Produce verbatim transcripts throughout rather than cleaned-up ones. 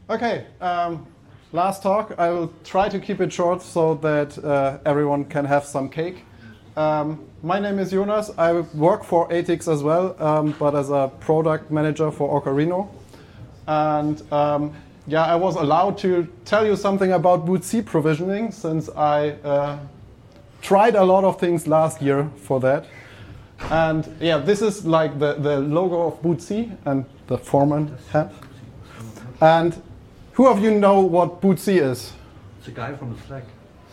Okay, um, last talk. I will try to keep it short so that uh, everyone can have some cake. Um, my name is Jonas. I work for A T I X as well, um, but as a product manager for Ocarino. And um, yeah, I was allowed to tell you something about boot C provisioning since I uh, tried a lot of things last year for that. And yeah, this is like the, the logo of boot C and the foreman hat. And who of you know what boot C is? It's a guy from the flag.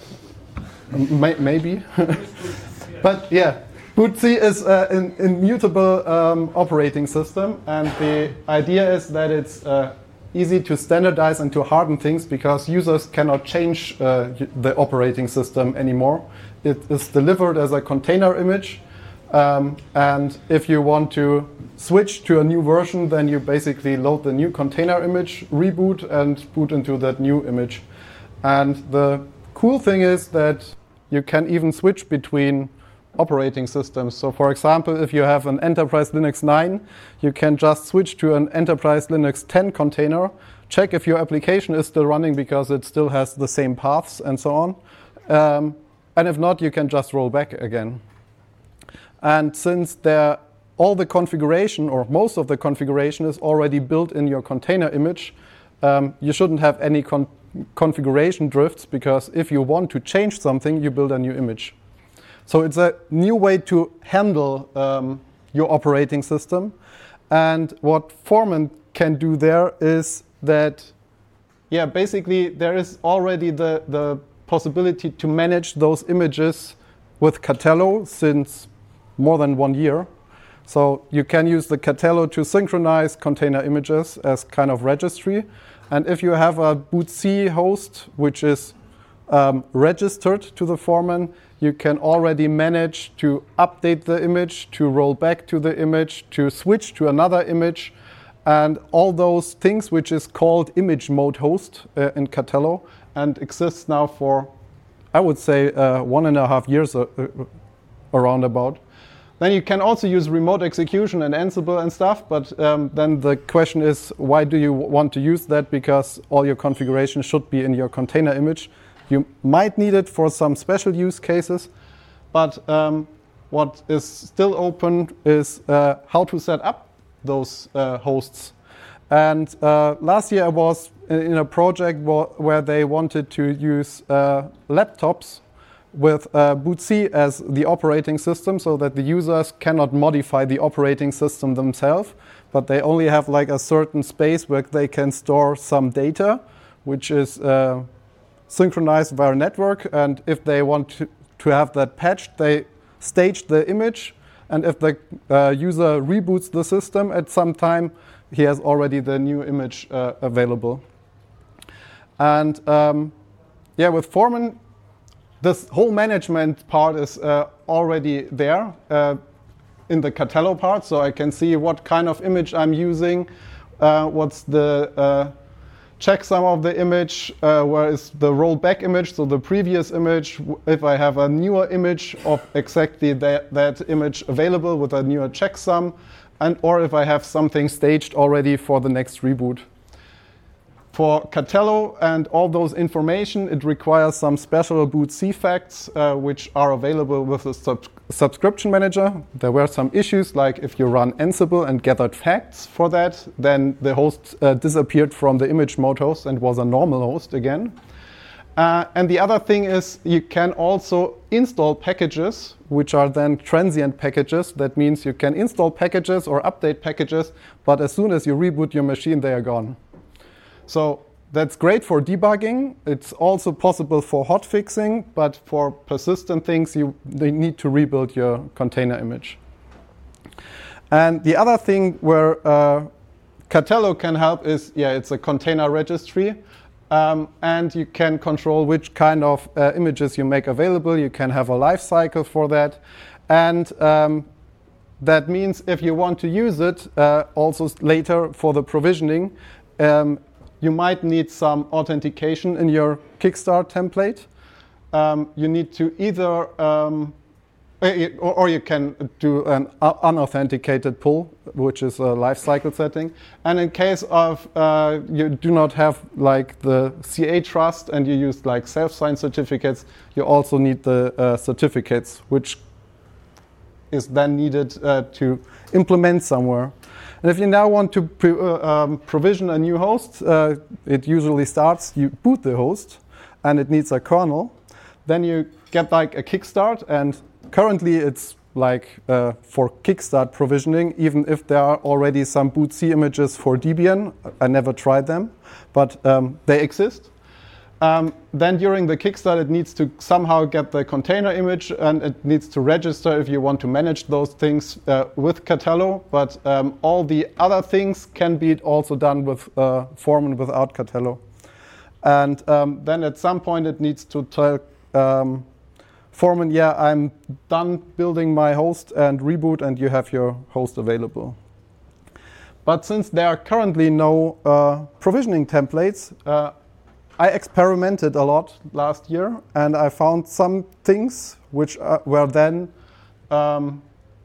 May, maybe. But yeah, boot C is uh, an immutable um, operating system, and the idea is that it's uh, easy to standardize and to harden things because users cannot change uh, the operating system anymore. It is delivered as a container image, um, and if you want to switch to a new version, then you basically load the new container image, reboot, and boot into that new image. And the cool thing is that you can even switch between operating systems. So for example, if you have an Enterprise Linux nine, you can just switch to an Enterprise Linux ten container, check if your application is still running because it still has the same paths and so on. Um, and if not, you can just roll back again. And since there all the configuration, or most of the configuration, is already built in your container image, um, you shouldn't have any con configuration drifts, because if you want to change something, you build a new image. So it's a new way to handle um, your operating system. And what Foreman can do there is that, yeah, basically there is already the, the possibility to manage those images with Katello since more than one year. So you can use the Katello to synchronize container images as kind of registry. And if you have a boot C host, which is um, registered to the foreman, you can already manage to update the image, to roll back to the image, to switch to another image, and all those things, which is called image mode host uh, in Katello, and exists now for, I would say, uh, one and a half years uh, around about. Then you can also use remote execution and Ansible and stuff, but um, then the question is, why do you want to use that? Because all your configuration should be in your container image. You might need it for some special use cases, but um, what is still open is uh, how to set up those uh, hosts. And uh, last year I was in a project where they wanted to use uh, laptops with uh, boot C as the operating system, so that the users cannot modify the operating system themselves, but they only have like a certain space where they can store some data, which is uh, synchronized via network. And if they want to, to have that patched, they stage the image, and if the uh, user reboots the system at some time, he has already the new image uh, available. And um, yeah, with Foreman, this whole management part is uh, already there uh, in the Katello part, so I can see what kind of image I'm using, uh, what's the uh, checksum of the image, uh, where is the rollback image, so the previous image, if I have a newer image of exactly that, that image available with a newer checksum, and or if I have something staged already for the next reboot. For Katello and all those information, it requires some special boot C facts, uh, which are available with the sub subscription manager. There were some issues, like if you run Ansible and gathered facts for that, then the host uh, disappeared from the image mode host and was a normal host again. Uh, and the other thing is you can also install packages, which are then transient packages. That means you can install packages or update packages, but as soon as you reboot your machine, they are gone. So that's great for debugging. It's also possible for hotfixing, but for persistent things, you they need to rebuild your container image. And the other thing where uh, Katello can help is, yeah, it's a container registry. Um, and you can control which kind of uh, images you make available. You can have a life cycle for that. And um, that means if you want to use it uh, also later for the provisioning, um, you might need some authentication in your Kickstart template. Um, you need to either um, or, or you can do an unauthenticated pull, which is a lifecycle setting. And in case of uh, you do not have like the C A trust and you use like self-signed certificates, you also need the uh, certificates, which is then needed uh, to implement somewhere. And if you now want to pre uh, um, provision a new host, uh, it usually starts, you boot the host, and it needs a kernel. Then you get like a kickstart, and currently it's like uh, for kickstart provisioning, even if there are already some boot C images for Debian. I never tried them, but um, they exist. Um, then during the kickstart, it needs to somehow get the container image, and it needs to register if you want to manage those things uh, with Catello. But um, all the other things can be also done with uh, Foreman without Catello. And um, then at some point, it needs to tell um, Foreman, yeah, I'm done building my host, and reboot, and you have your host available. But since there are currently no uh, provisioning templates, uh, I experimented a lot last year, and I found some things which uh, were then um,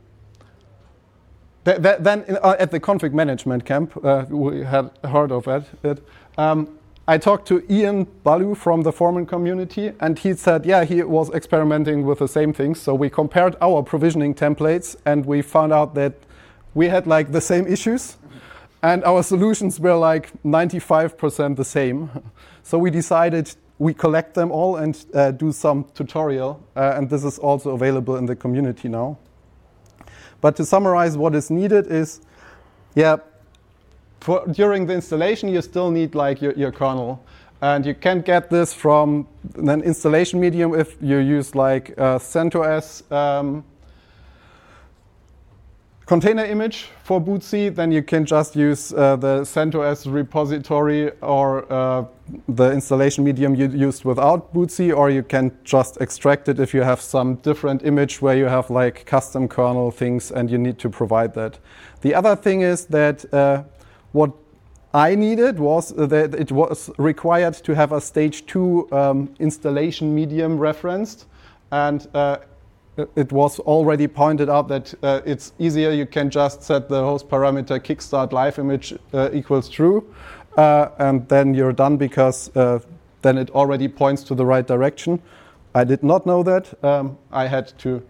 th th then in, uh, at the config management camp, uh, we had heard of it. it um, I talked to Ian Ballou from the Foreman community, and he said, yeah, he was experimenting with the same things. So we compared our provisioning templates, and we found out that we had like the same issues, and our solutions were like ninety-five percent the same. So we decided we collect them all and uh, do some tutorial, uh, and this is also available in the community now. But to summarize, what is needed is, yeah, for during the installation, you still need like your, your kernel. And you can get this from an installation medium if you use like uh, CentOS um, container image for boot C, then you can just use uh, the CentOS repository or uh, the installation medium you used without boot C, or you can just extract it if you have some different image where you have like custom kernel things and you need to provide that. The other thing is that uh, what I needed was that it was required to have a stage two um, installation medium referenced, and uh, it was already pointed out that uh, it's easier. You can just set the host parameter kickstart live image uh, equals true, uh, and then you're done, because uh, then it already points to the right direction. I did not know that. Um, I had to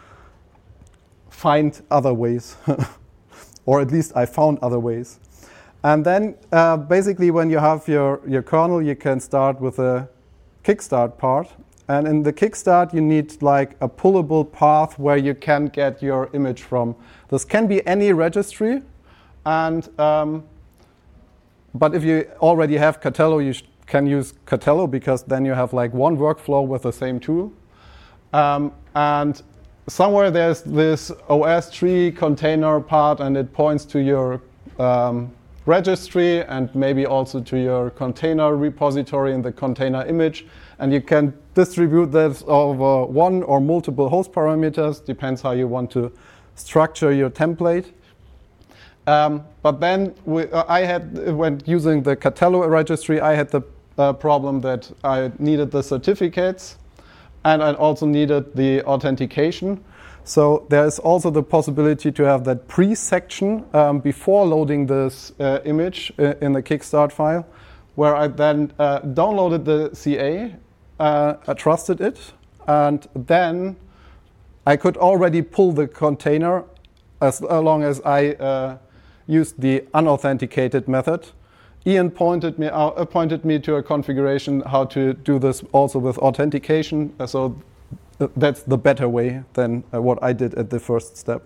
find other ways, or at least I found other ways. And then uh, basically when you have your, your kernel, you can start with a kickstart part. And in the kickstart, you need like a pullable path where you can get your image from. This can be any registry, and um, but if you already have Catello, you can use Catello, because then you have like one workflow with the same tool. Um, and somewhere there's this O S tree container part, and it points to your um, registry and maybe also to your container repository in the container image. And you can distribute this over one or multiple host parameters, depends how you want to structure your template. Um, but then we, uh, I had, when using the Catello registry, I had the uh, problem that I needed the certificates, and I also needed the authentication. So there is also the possibility to have that pre-section um, before loading this uh, image uh, in the kickstart file, where I then uh, downloaded the C A, uh, I trusted it, and then I could already pull the container as long as I uh, used the unauthenticated method. Ian pointed me out, uh, pointed me to a configuration how to do this also with authentication. So that's the better way than uh, what I did at the first step.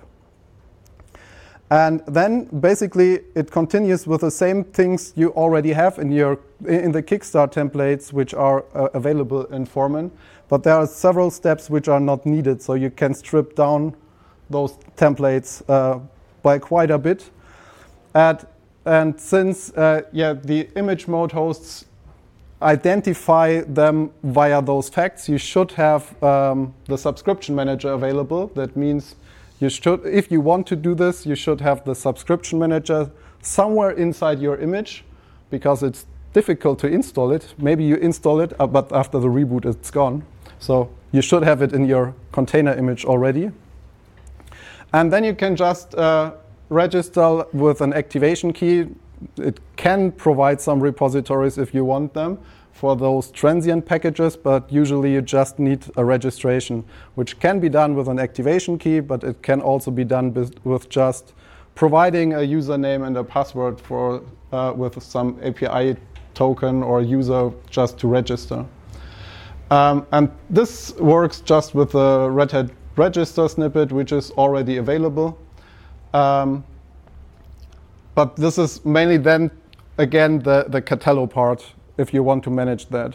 And then basically it continues with the same things you already have in your in the Kickstart templates, which are uh, available in Foreman. But there are several steps which are not needed, so you can strip down those templates uh, by quite a bit. And, and since uh, yeah, the image mode hosts identify them via those facts, you should have um, the subscription manager available. That means you should, if you want to do this, you should have the subscription manager somewhere inside your image, because it's difficult to install it. Maybe you install it, uh, but after the reboot it's gone. So you should have it in your container image already. And then you can just uh, register with an activation key. It can provide some repositories if you want them for those transient packages, but usually you just need a registration, which can be done with an activation key, but it can also be done with just providing a username and a password for uh, with some A P I token or user just to register. Um, and this works just with the Red Hat register snippet, which is already available. Um, but this is mainly then, again, the, the Katello part, if you want to manage that.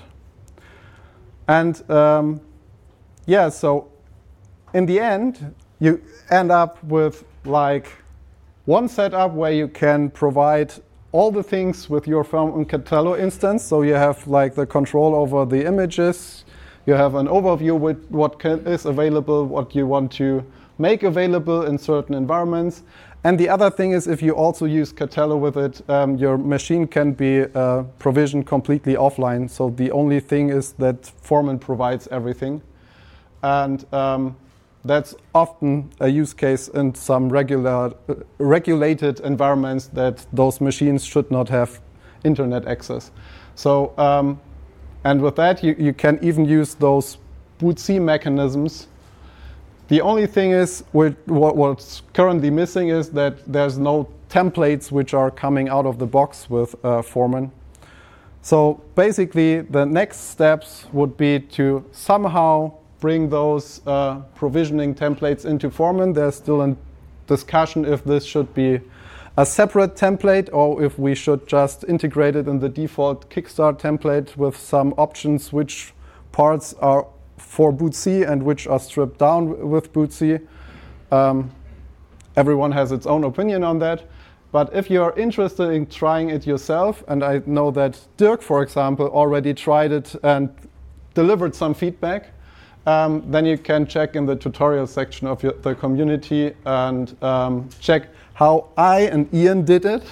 And um, yeah, so in the end, you end up with like one setup where you can provide all the things with your Firm and Katello instance. So you have like the control over the images. You have an overview with what can, is available, what you want to make available in certain environments. And the other thing is, if you also use Katello with it, um, your machine can be uh, provisioned completely offline. So the only thing is that Foreman provides everything. And um, that's often a use case in some regular, uh, regulated environments that those machines should not have internet access. So, um, and with that, you, you can even use those bootc mechanisms. The only thing is, what, what's currently missing is that there's no templates which are coming out of the box with uh, Foreman. So basically, the next steps would be to somehow bring those uh, provisioning templates into Foreman. There's still a discussion if this should be a separate template or if we should just integrate it in the default Kickstart template with some options which parts are for bootc and which are stripped down with bootc. Um, everyone has its own opinion on that. But if you're interested in trying it yourself, and I know that Dirk, for example, already tried it and delivered some feedback, um, then you can check in the tutorial section of your, the community and um, check how I and Ian did it,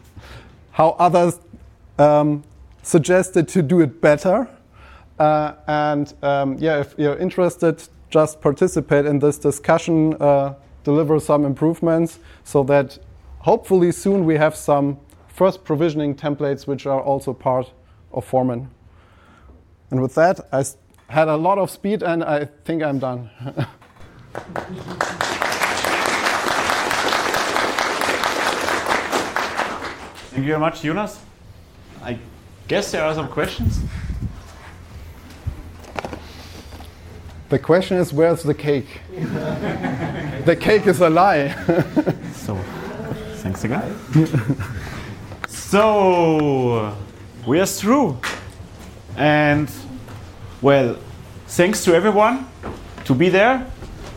how others um, suggested to do it better. Uh, and um, yeah, if you're interested, just participate in this discussion, uh, deliver some improvements so that hopefully soon we have some first provisioning templates which are also part of Foreman. And with that, I s- had a lot of speed and I think I'm done. Thank you very much, Jonas. I guess there are some questions. The question is, where's the cake? The cake is a lie. So, thanks again. So, we are through. And, well, thanks to everyone to be there.